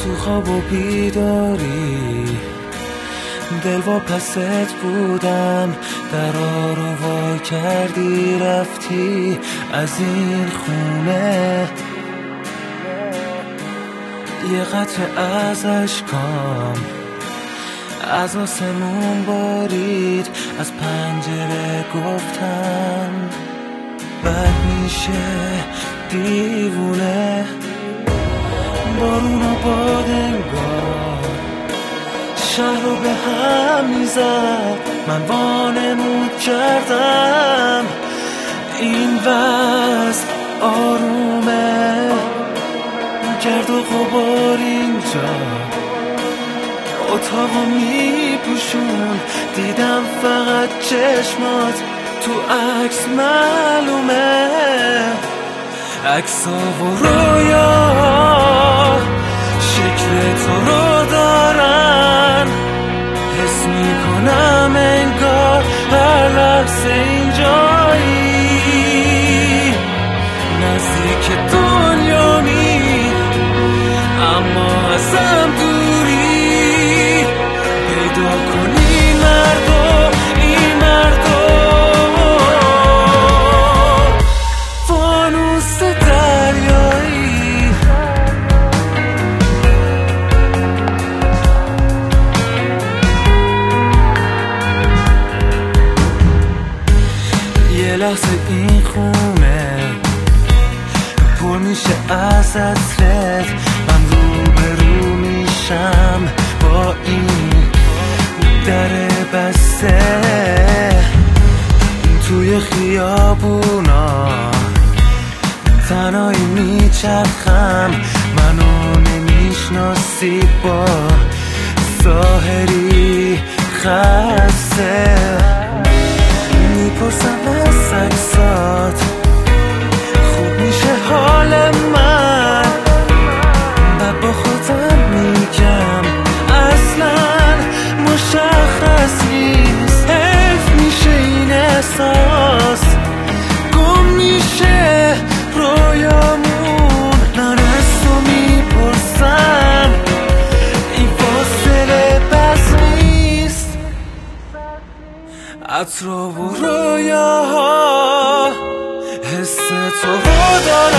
تو خواب و بیداری دل و پست بودم، درا رو وای کردی رفتی از این خونه. یه قطره از اشکام از آسمون بارید، از پنجره گفتن بد میشه دیوونه. بارون و باد انگار شهر رو به هم میزد، من وانمود کردم این وضع آرومه. گرد و غبار اینجا اتاقو میپوشون، دیدم فقط چشمات تو عکس معلومه. عکسا و رویا شکل تو رو دارن، حس میکنم انگار هر لحظه اینجایی، نزدیک دنیامی اما ازم دوری. پیدا کن این مردو، این مردو فانوس دریایی. یه لحظه این خونه پر میشه از حسرت، من روبرو میشم با این در بسته. توی خیابونا تنهایی میچرخم، منو نمیشناسی با ظاهری خسته. میپرسم از عکسات خوب میشه حال من، بعد با خودم میگم اصلا مشخص نیست. حیف میشه این احساس گم میشه رویامون. من از تو میپرسم این فاصله بس نیست. عطر و رویاها حس تو رو دارم،